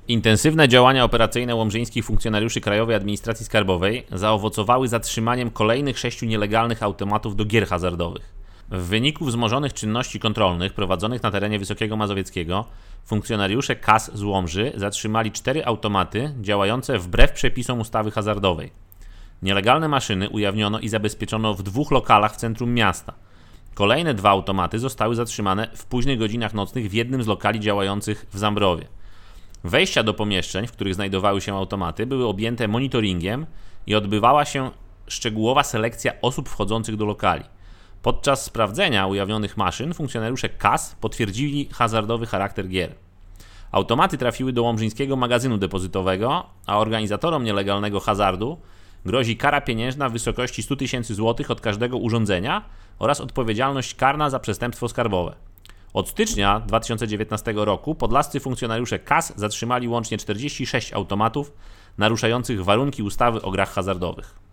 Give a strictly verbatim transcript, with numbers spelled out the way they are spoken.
Intensywne działania operacyjne łomżyńskich funkcjonariuszy Krajowej Administracji Skarbowej zaowocowały zatrzymaniem kolejnych sześciu nielegalnych automatów do gier hazardowych. W wyniku wzmożonych czynności kontrolnych prowadzonych na terenie Wysokiego Mazowieckiego funkcjonariusze K A S z Łomży zatrzymali cztery automaty działające wbrew przepisom ustawy hazardowej. Nielegalne maszyny ujawniono i zabezpieczono w dwóch lokalach w centrum miasta. Kolejne dwa automaty zostały zatrzymane w późnych godzinach nocnych w jednym z lokali działających w Zambrowie. Wejścia do pomieszczeń, w których znajdowały się automaty, były objęte monitoringiem i odbywała się szczegółowa selekcja osób wchodzących do lokali. Podczas sprawdzenia ujawnionych maszyn funkcjonariusze K A S potwierdzili hazardowy charakter gier. Automaty trafiły do łomżyńskiego magazynu depozytowego, a organizatorom nielegalnego hazardu grozi kara pieniężna w wysokości sto tysięcy złotych od każdego urządzenia oraz odpowiedzialność karna za przestępstwo skarbowe. Od stycznia dwa tysiące dziewiętnastego roku podlascy funkcjonariusze K A S zatrzymali łącznie czterdzieści sześć automatów naruszających warunki ustawy o grach hazardowych.